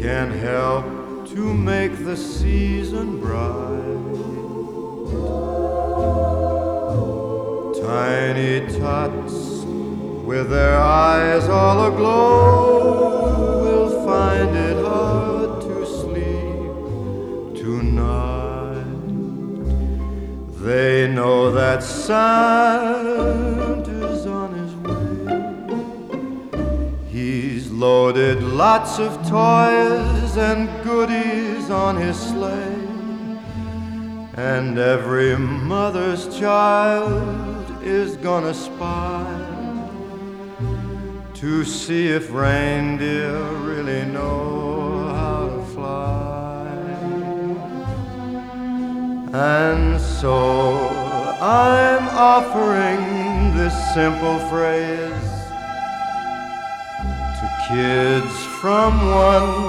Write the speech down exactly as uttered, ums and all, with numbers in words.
can help to make the season bright. Tiny tots with their eyes all aglow will find it hard to sleep tonight. They know that Santa's on his way. He's loaded lots of toys and goodies on his sleigh, and every mother's child is gonna spy to see if reindeer really know how to fly. And so I'm offering this simple phrase to kids from one